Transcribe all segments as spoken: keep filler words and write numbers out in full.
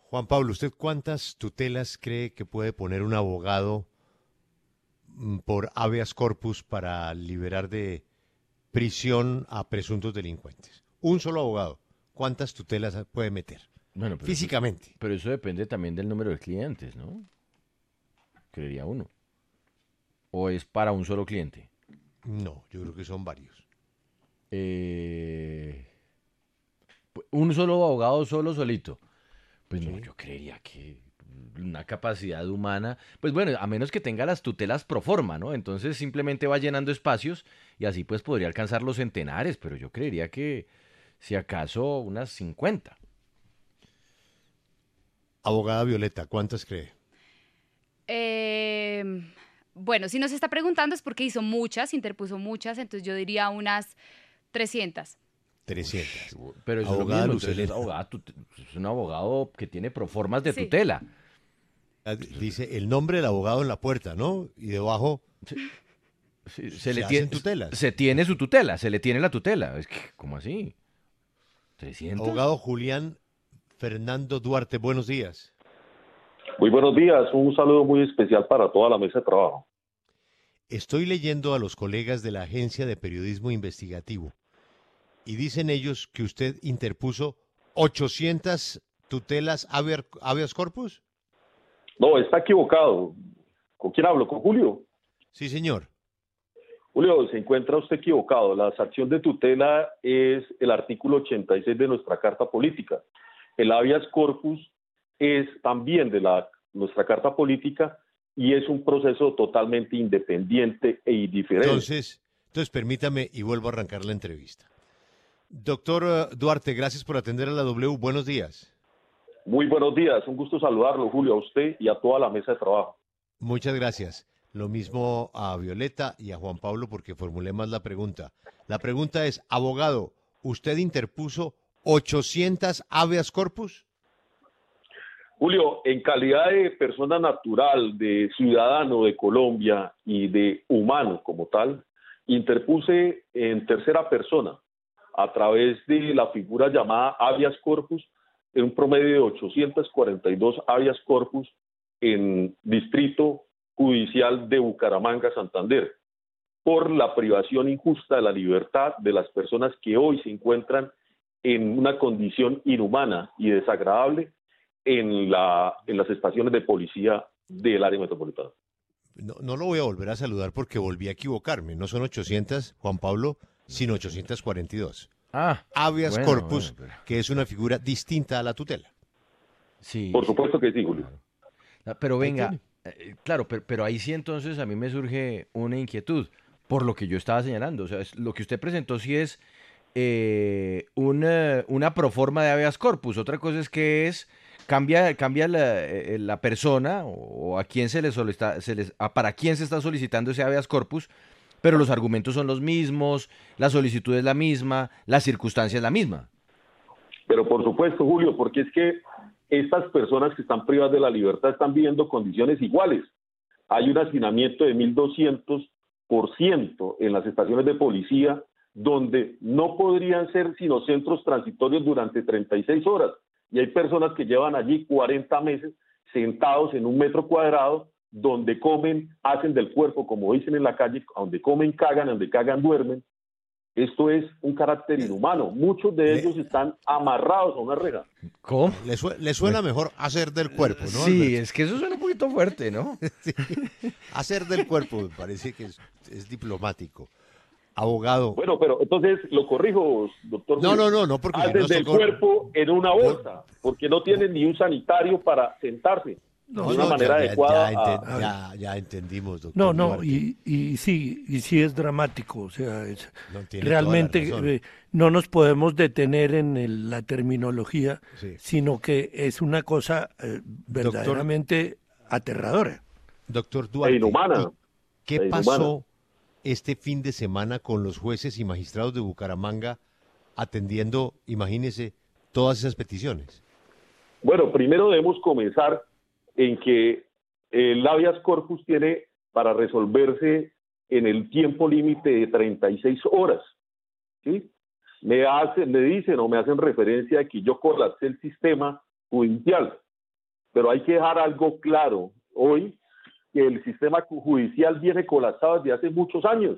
Juan Pablo, ¿usted cuántas tutelas cree que puede poner un abogado mm, por habeas corpus para liberar de prisión a presuntos delincuentes? Un solo abogado. ¿Cuántas tutelas puede meter? Bueno, pero eso, Físicamente. pero eso depende también del número de clientes, ¿no? Creería uno. ¿O es para un solo cliente? No, yo creo que son varios. Eh, un solo abogado solo solito. Pues no, ¿Sí? yo creería que una capacidad humana, pues bueno, a menos que tenga las tutelas pro forma, ¿no? Entonces simplemente va llenando espacios y así pues podría alcanzar los centenares, pero yo creería que si acaso unas cincuenta. Abogada Violeta, ¿cuántas cree? Eh, bueno, si nos está preguntando es porque hizo muchas, interpuso muchas, entonces yo diría unas trescientas. Trescientas. Pero eso es lo Abogada mismo, entonces es, Lucelena. abogado, tut- es un abogado que tiene proformas de Sí. tutela. Ah, Dice el nombre del abogado en la puerta, ¿no? Y debajo Sí, se se le tiene, hacen tutelas. se tiene su tutela, se le tiene la tutela. Es que, ¿cómo así? ¿trescientos? Abogado Julián Fernando Duarte, buenos días. Muy buenos días, un saludo muy especial para toda la mesa de trabajo. Estoy leyendo a los colegas de la Agencia de Periodismo Investigativo y dicen ellos que usted interpuso ochocientas tutelas habeas habeas corpus. No, está equivocado. ¿Con quién hablo? ¿Con Julio? Sí, señor. Julio, se encuentra usted equivocado. La sanción de tutela es el artículo ochenta y seis de nuestra Carta Política. El habeas corpus es también de la, nuestra Carta Política y es un proceso totalmente independiente e indiferente. Entonces, entonces permítame y vuelvo a arrancar la entrevista. Doctor eh, Duarte, gracias por atender a la W. Buenos días. Muy buenos días, un gusto saludarlo, Julio, a usted y a toda la mesa de trabajo. Muchas gracias. Lo mismo a Violeta y a Juan Pablo porque formulé más la pregunta. La pregunta es, abogado, ¿usted interpuso ochocientas habeas corpus? Julio, en calidad de persona natural, de ciudadano de Colombia y de humano como tal, interpuse en tercera persona, a través de la figura llamada habeas corpus, en un promedio de ochocientas cuarenta y dos habeas corpus en Distrito Judicial de Bucaramanga, Santander, por la privación injusta de la libertad de las personas que hoy se encuentran en una condición inhumana y desagradable en, la, en las estaciones de policía del área metropolitana. No, no lo voy a volver a saludar porque volví a equivocarme. No son ochocientas, Juan Pablo, sino ochocientas cuarenta y dos. Ah, Habeas bueno, corpus, bueno, pero- que es una figura distinta a la tutela. sí, Por sí, supuesto que sí, Julio. claro. Ah, Pero Ahí venga, tiene. eh, claro, pero, pero ahí sí entonces a mí me surge una inquietud, por lo que yo estaba señalando. O sea, es- lo que usted presentó sí es eh, una, una proforma de habeas corpus. Otra cosa es que es, cambia, cambia la, eh, la persona o a quién se le solicita, se les, a para quién se está solicitando ese habeas corpus, pero los argumentos son los mismos, la solicitud es la misma, la circunstancia es la misma. Pero por supuesto, Julio, porque es que estas personas que están privadas de la libertad están viviendo condiciones iguales. Hay un hacinamiento de mil doscientos por ciento en las estaciones de policía, donde no podrían ser sino centros transitorios durante treinta y seis horas. Y hay personas que llevan allí cuarenta meses sentados en un metro cuadrado, donde comen, hacen del cuerpo, como dicen en la calle, donde comen, cagan, donde cagan, duermen. Esto es un carácter inhumano. Muchos de Le, ellos están amarrados a una reja. ¿Cómo? le sue- le suena mejor hacer del cuerpo, ¿no, Sí, Alberto? es que eso suena un poquito fuerte, ¿no? Sí. Hacer del cuerpo me parece que es, es diplomático. Abogado. Bueno, pero entonces lo corrijo, doctor No, Julio. no, no, no, porque si no Hacen nos del tocó. cuerpo en una Vol- bolsa, porque no tienen ni un sanitario para sentarse No, de una no, ya, manera ya, adecuada. ya, a- enten- A ver. ya, ya entendimos, No, doctor no, Duarte. y, y sí, y sí es dramático, o sea, es- No, tiene toda la realmente razón. eh, no nos podemos detener en el- la terminología, Sí. sino que es una cosa eh, verdaderamente aterradora. Doctor e Duarte, inhumana. ¿y qué e inhumana. pasó este fin de semana con los jueces y magistrados de Bucaramanga atendiendo, imagínese, todas esas peticiones? Bueno, primero debemos comenzar en que el habeas corpus tiene para resolverse en el tiempo límite de treinta y seis horas. ¿Sí? Me hacen, me dicen o me hacen referencia a que yo colapsé el sistema judicial. pero hay que dejar algo claro hoy, que el sistema judicial viene colapsado desde hace muchos años.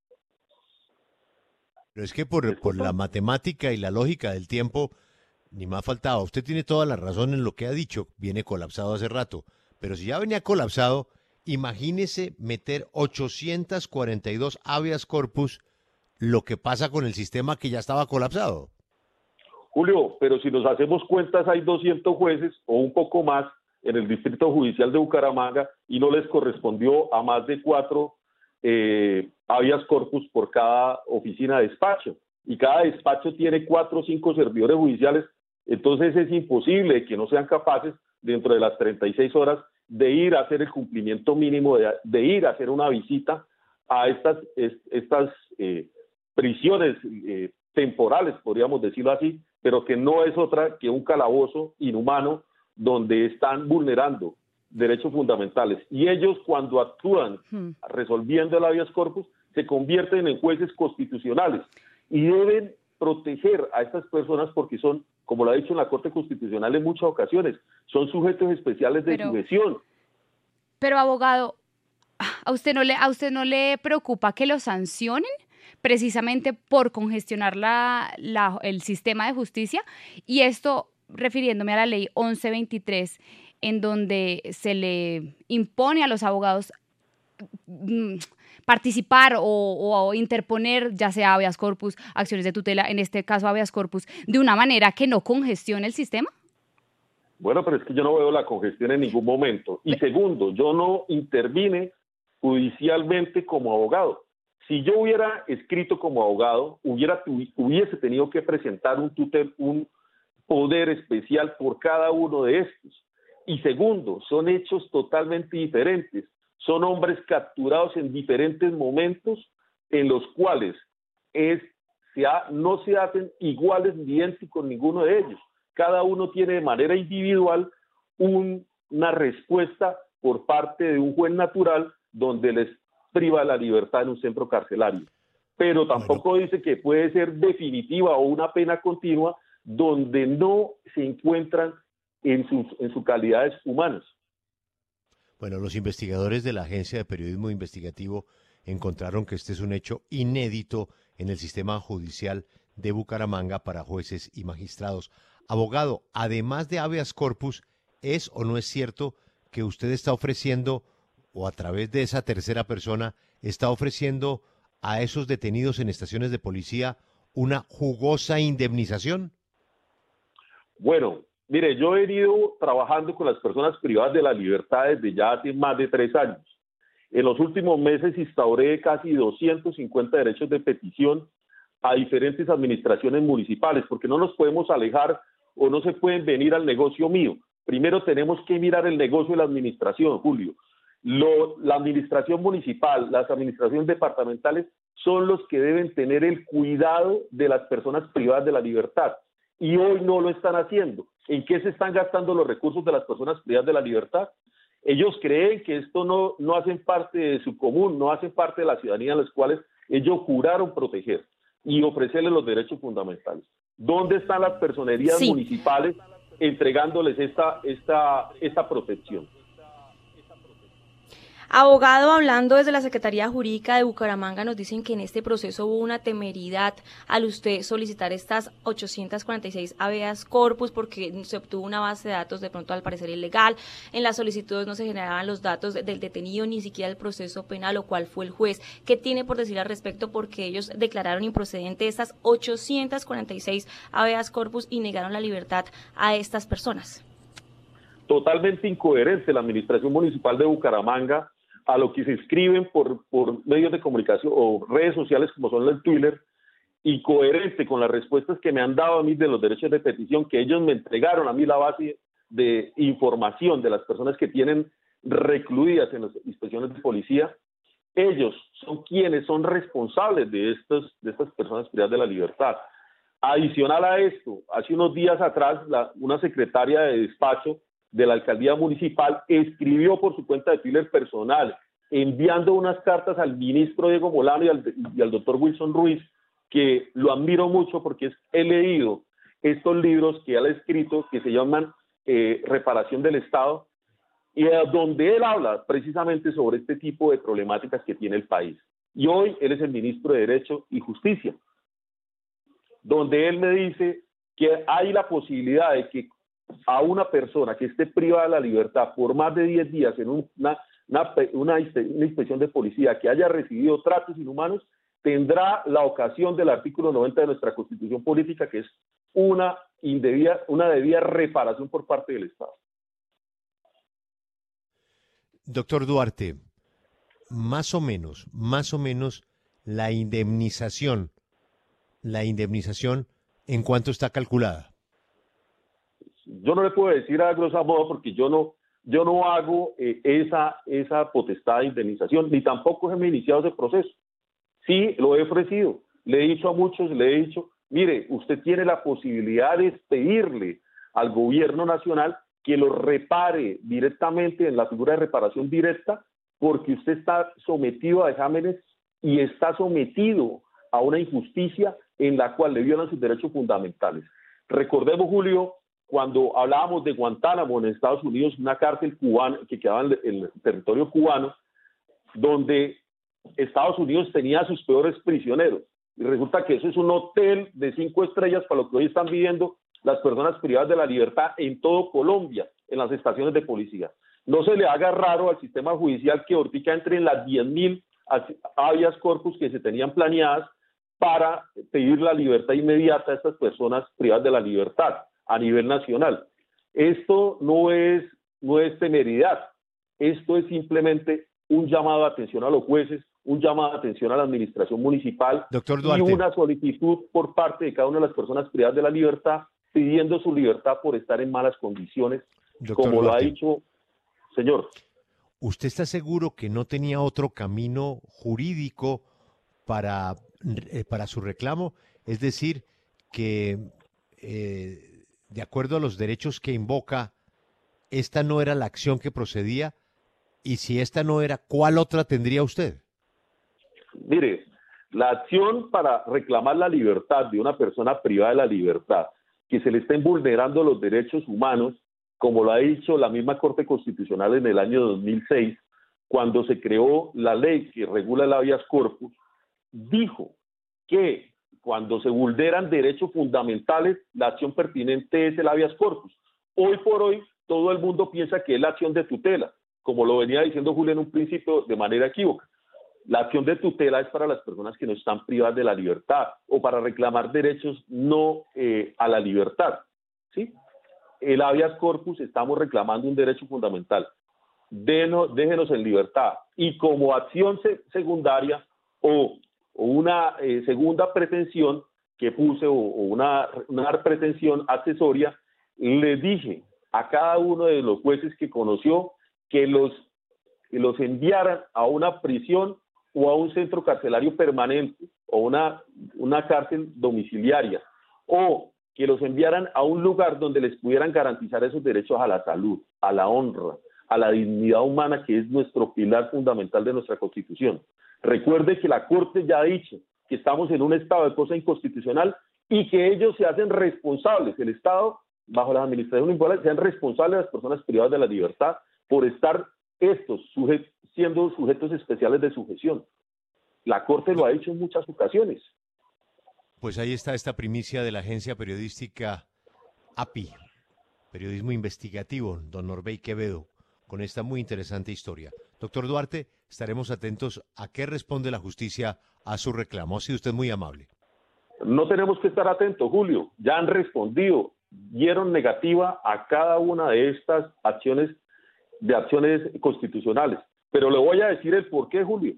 Pero es que por, por la matemática y la lógica del tiempo, ni más faltaba. Usted tiene toda la razón en lo que ha dicho, viene colapsado hace rato. Pero si ya venía colapsado, imagínese meter ochocientas cuarenta y dos habeas corpus, lo que pasa con el sistema que ya estaba colapsado. Julio, pero si nos hacemos cuentas, hay doscientos jueces o un poco más en el Distrito Judicial de Bucaramanga y no les correspondió a más de cuatro eh, habeas corpus por cada oficina de despacho. Y cada despacho tiene cuatro o cinco servidores judiciales, entonces es imposible que no sean capaces, dentro de las treinta y seis horas, de ir a hacer el cumplimiento mínimo, de, de ir a hacer una visita a estas, es, estas eh, prisiones eh, temporales, podríamos decirlo así, pero que no es otra que un calabozo inhumano donde están vulnerando derechos fundamentales. Y ellos, cuando actúan hmm. resolviendo el habeas corpus, se convierten en jueces constitucionales y deben proteger a estas personas porque son, como lo ha dicho en la Corte Constitucional en muchas ocasiones, son sujetos especiales de pero, sujeción. Pero, abogado, ¿a usted no le, a usted no le preocupa que lo sancionen precisamente por congestionar la, la, el sistema de justicia? Y esto refiriéndome a la ley once veintitrés, en donde se le impone a los abogados mmm, participar o, o interponer, ya sea habeas corpus, acciones de tutela, en este caso habeas corpus, de una manera que no congestione el sistema. Bueno, pero es que yo no veo la congestión en ningún momento. Y segundo, yo no intervine judicialmente como abogado. Si yo hubiera escrito como abogado, hubiera, hubiese tenido que presentar un, tutel, un poder especial por cada uno de estos. Y segundo, son hechos totalmente diferentes. Son hombres capturados en diferentes momentos en los cuales es, se ha, no se hacen iguales ni idénticos ninguno de ellos. Cada uno tiene de manera individual un, una respuesta por parte de un juez natural donde les priva la libertad en un centro carcelario. Pero tampoco bueno. dice que puede ser definitiva o una pena continua donde no se encuentran en sus, en sus calidades humanas. Bueno, los investigadores de la Agencia de Periodismo Investigativo encontraron que este es un hecho inédito en el sistema judicial de Bucaramanga para jueces y magistrados. Abogado, además de habeas corpus, ¿es o no es cierto que usted está ofreciendo, o a través de esa tercera persona, está ofreciendo a esos detenidos en estaciones de policía una jugosa indemnización? Bueno, mire, yo he venido trabajando con las personas privadas de la libertad desde ya hace más de tres años. En los últimos meses instauré casi doscientos cincuenta derechos de petición a diferentes administraciones municipales, porque no nos podemos alejar o no se pueden venir al negocio mío. Primero tenemos que mirar el negocio de la administración, Julio. Lo, la administración municipal, las administraciones departamentales son los que deben tener el cuidado de las personas privadas de la libertad. Y hoy no lo están haciendo. ¿En qué se están gastando los recursos de las personas privadas de la libertad? Ellos creen que esto no, no hacen parte de su común, no hacen parte de la ciudadanía a las cuales ellos juraron proteger y ofrecerles los derechos fundamentales. ¿Dónde están las personerías sí. municipales entregándoles esta, esta, esta protección? Abogado, hablando desde la Secretaría Jurídica de Bucaramanga, nos dicen que en este proceso hubo una temeridad al usted solicitar estas ochocientas cuarenta y seis habeas corpus porque se obtuvo una base de datos de pronto al parecer ilegal. En las solicitudes no se generaban los datos del detenido, ni siquiera el proceso penal o cuál fue el juez. ¿Qué tiene por decir al respecto? Porque ellos declararon improcedente estas ochocientas cuarenta y seis habeas corpus y negaron la libertad a estas personas. Totalmente incoherente la Administración Municipal de Bucaramanga a lo que se escriben por, por medios de comunicación o redes sociales como son el Twitter, y coherente con las respuestas que me han dado a mí de los derechos de petición, que ellos me entregaron a mí la base de información de las personas que tienen recluidas en las inspecciones de policía. Ellos son quienes son responsables de, estos, de estas personas privadas de la libertad. Adicional a esto, hace unos días atrás, la, una secretaria de despacho de la alcaldía municipal escribió por su cuenta de Twitter personal, enviando unas cartas al ministro Diego Molano y al, y al doctor Wilson Ruiz, que lo admiro mucho porque es, he leído estos libros que él ha escrito, que se llaman eh, reparación del Estado, y eh, donde él habla precisamente sobre este tipo de problemáticas que tiene el país. Y hoy él es el ministro de Derecho y Justicia, donde él me dice que hay la posibilidad de que a una persona que esté privada de la libertad por más de diez días en una, una, una, una inspección de policía, que haya recibido tratos inhumanos, tendrá la ocasión del artículo noventa de nuestra Constitución Política, que es una indebida, una debida reparación por parte del Estado. Doctor Duarte, más o menos, más o menos la indemnización, la indemnización, ¿en cuánto está calculada? Yo no le puedo decir a grosso modo porque yo no, yo no hago eh, esa, esa potestad de indemnización, ni tampoco he iniciado ese proceso. Sí, lo he ofrecido, le he dicho a muchos, le he dicho, mire, usted tiene la posibilidad de pedirle al gobierno nacional que lo repare directamente en la figura de reparación directa, porque usted está sometido a exámenes y está sometido a una injusticia en la cual le violan sus derechos fundamentales. Recordemos, Julio, cuando hablábamos de Guantánamo en Estados Unidos, una cárcel cubana que quedaba en el territorio cubano, donde Estados Unidos tenía a sus peores prisioneros. Y resulta que eso es un hotel de cinco estrellas para lo que hoy están viviendo las personas privadas de la libertad en todo Colombia, en las estaciones de policía. No se le haga raro al sistema judicial que ahorita entre en las diez mil habeas corpus que se tenían planeadas para pedir la libertad inmediata a estas personas privadas de la libertad a nivel nacional. Esto no es, no es temeridad, esto es simplemente un llamado de atención a los jueces, un llamado de atención a la administración municipal, Doctor Duarte, y una solicitud por parte de cada una de las personas privadas de la libertad pidiendo su libertad por estar en malas condiciones, Doctor como Duarte, lo ha dicho, señor. ¿Usted está seguro que no tenía otro camino jurídico para, eh, para su reclamo? Es decir, que eh, de acuerdo a los derechos que invoca, esta no era la acción que procedía, y si esta no era, ¿cuál otra tendría usted? Mire, la acción para reclamar la libertad de una persona privada de la libertad, que se le estén vulnerando los derechos humanos, como lo ha dicho la misma Corte Constitucional en el año dos mil seis, cuando se creó la ley que regula el habeas corpus, dijo que cuando se vulneran derechos fundamentales, la acción pertinente es el habeas corpus. Hoy por hoy, todo el mundo piensa que es la acción de tutela, como lo venía diciendo Julio en un principio de manera equívoca. La acción de tutela es para las personas que no están privadas de la libertad o para reclamar derechos no eh, a la libertad, ¿sí? El habeas corpus, estamos reclamando un derecho fundamental. Denos, déjenos en libertad. Y como acción se, secundaria o, o una eh, segunda pretensión que puse o, o una, una pretensión accesoria, le dije a cada uno de los jueces que conoció que los, que los enviaran a una prisión o a un centro carcelario permanente o una, una cárcel domiciliaria, o que los enviaran a un lugar donde les pudieran garantizar esos derechos a la salud, a la honra, a la dignidad humana, que es nuestro pilar fundamental de nuestra Constitución. Recuerde que la Corte ya ha dicho que estamos en un estado de cosa inconstitucional y que ellos se hacen responsables, el Estado, bajo las administraciones municipales, sean responsables de las personas privadas de la libertad por estar estos sujetos, siendo sujetos especiales de sujeción. La Corte lo ha dicho en muchas ocasiones. Pues ahí está esta primicia de la agencia periodística A P I, Periodismo Investigativo, don Norbey Quevedo, con esta muy interesante historia. Doctor Duarte, estaremos atentos a qué responde la justicia a su reclamo. Ha sido usted muy amable. No tenemos que estar atentos, Julio. Ya han respondido, dieron negativa a cada una de estas acciones, de acciones constitucionales. Pero le voy a decir el por qué, Julio.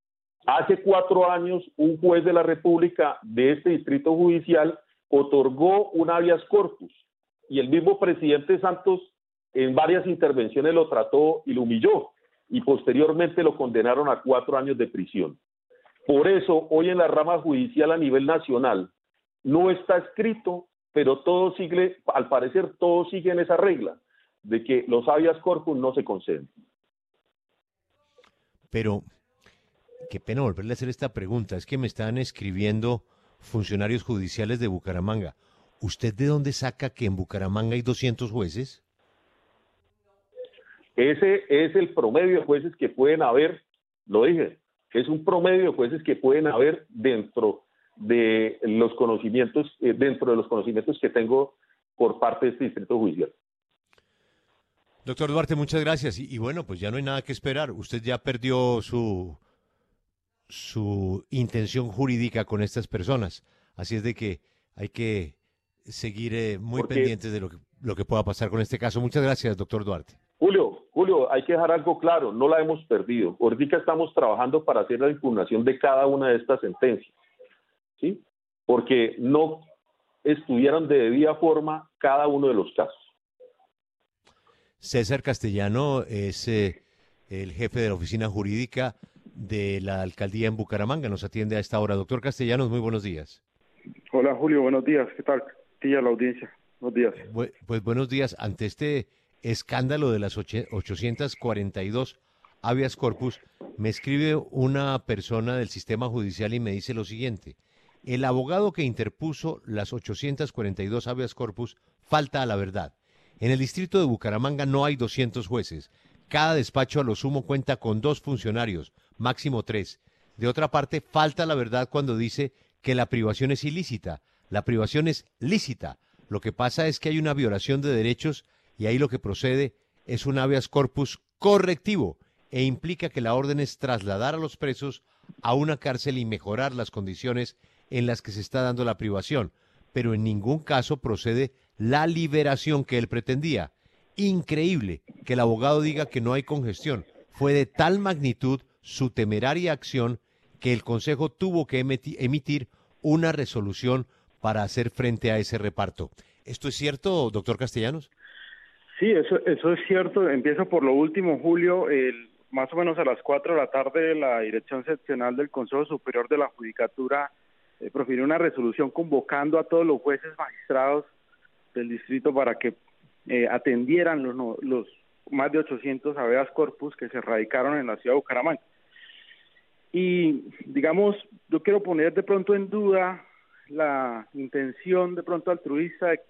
Hace cuatro años, un juez de la República de este distrito judicial otorgó un habeas corpus y el mismo presidente Santos en varias intervenciones lo trató y lo humilló y posteriormente lo condenaron a cuatro años de prisión. Por eso, hoy en la rama judicial a nivel nacional no está escrito, pero todo sigue, al parecer todo sigue en esa regla de que los habeas corpus no se conceden. Pero, qué pena volverle a hacer esta pregunta, es que me están escribiendo funcionarios judiciales de Bucaramanga. ¿Usted de dónde saca que en Bucaramanga hay doscientos jueces? Ese es el promedio de jueces que pueden haber, lo dije, es un promedio de jueces que pueden haber dentro de los conocimientos, eh, dentro de los conocimientos que tengo por parte de este distrito judicial. Doctor Duarte, muchas gracias. Y, y bueno, pues ya no hay nada que esperar. Usted ya perdió su, su intención jurídica con estas personas. Así es de que hay que seguir eh, muy Porque, pendientes de lo que, lo que pueda pasar con este caso. Muchas gracias, doctor Duarte. Julio, Julio, hay que dejar algo claro, no la hemos perdido. Ahorita estamos trabajando para hacer la impugnación de cada una de estas sentencias, ¿sí? Porque no estudiaron de debida forma cada uno de los casos. César Castellano es eh, el jefe de la oficina jurídica de la alcaldía en Bucaramanga. Nos atiende a esta hora. Doctor Castellanos, muy buenos días. Hola Julio, buenos días. ¿Qué tal? Sí, a la audiencia. Buenos días. Bu- pues buenos días. Ante este escándalo de las oche- ochocientas cuarenta y dos habeas corpus, me escribe una persona del sistema judicial y me dice lo siguiente. El abogado que interpuso las ochocientas cuarenta y dos habeas corpus falta a la verdad. En el distrito de Bucaramanga no hay doscientos jueces. Cada despacho a lo sumo cuenta con dos funcionarios, máximo tres. De otra parte, falta la verdad cuando dice que la privación es ilícita. La privación es lícita. Lo que pasa es que hay una violación de derechos y ahí lo que procede es un habeas corpus correctivo e implica que la orden es trasladar a los presos a una cárcel y mejorar las condiciones en las que se está dando la privación, pero en ningún caso procede la liberación que él pretendía. Increíble que el abogado diga que no hay congestión. Fue de tal magnitud su temeraria acción que el Consejo tuvo que emiti- emitir una resolución para hacer frente a ese reparto. ¿Esto es cierto, doctor Castellanos? Sí, eso, eso es cierto. Empiezo por lo último, Julio. El, más o menos a las cuatro de la tarde, la Dirección Seccional del Consejo Superior de la Judicatura eh, profirió una resolución convocando a todos los jueces magistrados del distrito para que eh, atendieran los, no, los más de ochocientos habeas corpus que se radicaron en la ciudad de Bucaramanga. Y, digamos, yo quiero poner de pronto en duda la intención de pronto altruista de,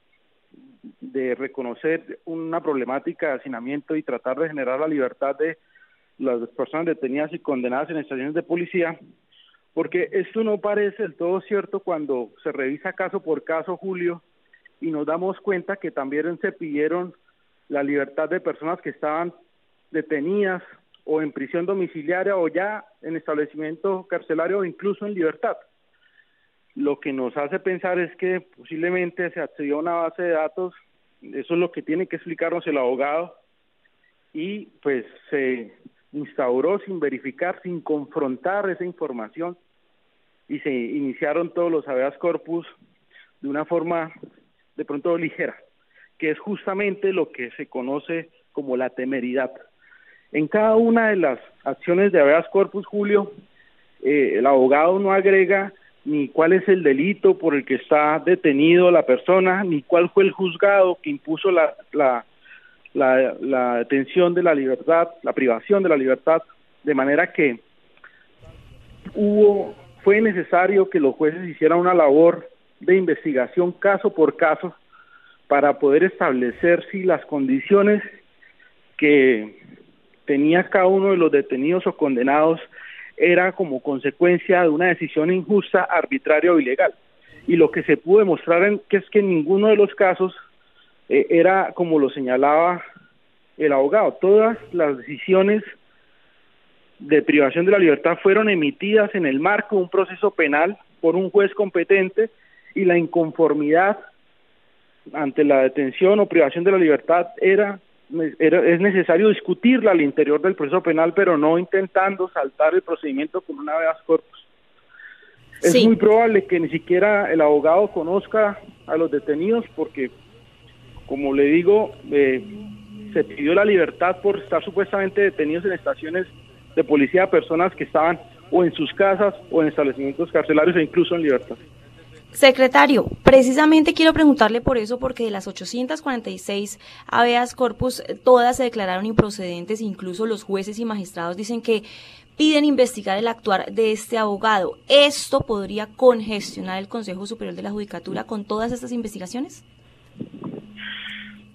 de reconocer una problemática de hacinamiento y tratar de generar la libertad de las personas detenidas y condenadas en estaciones de policía, porque esto no parece del todo cierto cuando se revisa caso por caso, Julio, y nos damos cuenta que también se pidieron la libertad de personas que estaban detenidas o en prisión domiciliaria o ya en establecimiento carcelario o incluso en libertad. Lo que nos hace pensar es que posiblemente se accedió a una base de datos, eso es lo que tiene que explicarnos el abogado, y pues se instauró sin verificar, sin confrontar esa información, y se iniciaron todos los habeas corpus de una forma de pronto ligera, que es justamente lo que se conoce como la temeridad. En cada una de las acciones de habeas corpus, Julio, eh, el abogado no agrega ni cuál es el delito por el que está detenido la persona, ni cuál fue el juzgado que impuso la, la, la, la detención de la libertad, la privación de la libertad, de manera que hubo, fue necesario que los jueces hicieran una labor de investigación caso por caso para poder establecer si las condiciones que tenía cada uno de los detenidos o condenados era como consecuencia de una decisión injusta, arbitraria o ilegal. Y lo que se pudo demostrar en, que es que en ninguno de los casos eh, era como lo señalaba el abogado. Todas las decisiones de privación de la libertad fueron emitidas en el marco de un proceso penal por un juez competente, y la inconformidad ante la detención o privación de la libertad era Era, es necesario discutirla al interior del proceso penal, pero no intentando saltar el procedimiento con un habeas corpus. Es sí. muy probable que ni siquiera el abogado conozca a los detenidos porque, como le digo, eh, se pidió la libertad por estar supuestamente detenidos en estaciones de policía a personas que estaban o en sus casas o en establecimientos carcelarios e incluso en libertad. Secretario, precisamente quiero preguntarle por eso, porque de las ochocientas cuarenta y seis habeas corpus, todas se declararon improcedentes, incluso los jueces y magistrados dicen que piden investigar el actuar de este abogado. ¿Esto podría congestionar el Consejo Superior de la Judicatura con todas estas investigaciones?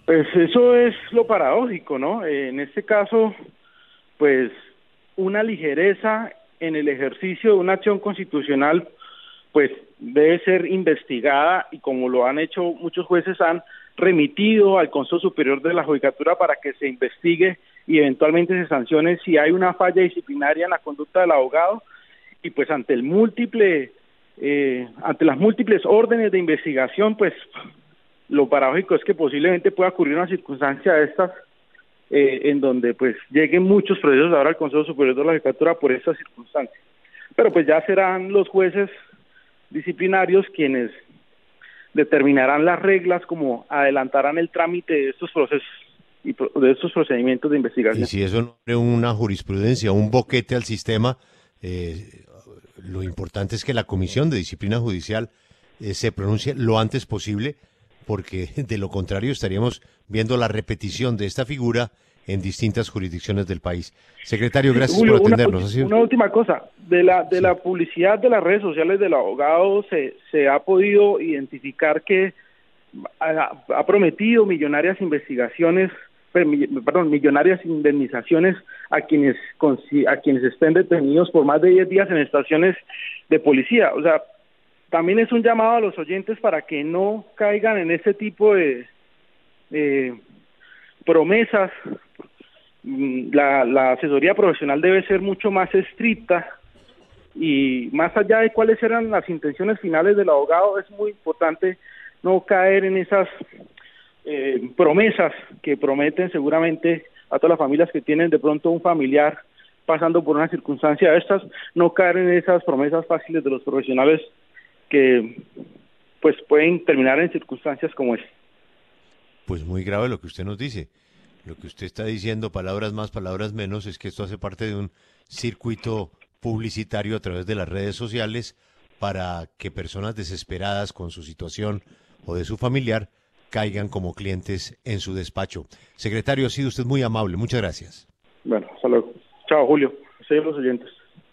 Pues eso es lo paradójico, ¿no? Eh, en este caso, pues una ligereza en el ejercicio de una acción constitucional, pues debe ser investigada y como lo han hecho muchos jueces, han remitido al Consejo Superior de la Judicatura para que se investigue y eventualmente se sancione si hay una falla disciplinaria en la conducta del abogado y pues ante el múltiple, eh, ante las múltiples órdenes de investigación, pues lo paradójico es que posiblemente pueda ocurrir una circunstancia de estas eh, en donde pues lleguen muchos procesos ahora al Consejo Superior de la Judicatura por estas circunstancias. Pero pues ya serán los jueces disciplinarios quienes determinarán las reglas, como adelantarán el trámite de estos procesos y de estos procedimientos de investigación. Y si eso no es una jurisprudencia, un boquete al sistema, eh, lo importante es que la Comisión de Disciplina Judicial eh, se pronuncie lo antes posible, porque de lo contrario estaríamos viendo la repetición de esta figura en distintas jurisdicciones del país. Secretario, gracias Julio, por atendernos. Una, ¿Ha sido? una última cosa, de la de sí. la publicidad de las redes sociales del abogado se, se ha podido identificar que ha, ha prometido millonarias investigaciones, perdón, millonarias indemnizaciones a quienes a quienes estén detenidos por más de diez días en estaciones de policía. O sea, también es un llamado a los oyentes para que no caigan en ese tipo de eh, promesas. La, la asesoría profesional debe ser mucho más estricta y más allá de cuáles eran las intenciones finales del abogado, es muy importante no caer en esas eh, promesas que prometen seguramente a todas las familias que tienen de pronto un familiar pasando por una circunstancia de estas, no caer en esas promesas fáciles de los profesionales que pues pueden terminar en circunstancias como esta. Pues muy grave lo que usted nos dice. Lo que usted está diciendo, palabras más, palabras menos, es que esto hace parte de un circuito publicitario a través de las redes sociales para que personas desesperadas con su situación o de su familiar caigan como clientes en su despacho. Secretario, ha sido usted muy amable. Muchas gracias. Bueno, hasta luego. Chao, Julio. Soy los oyentes.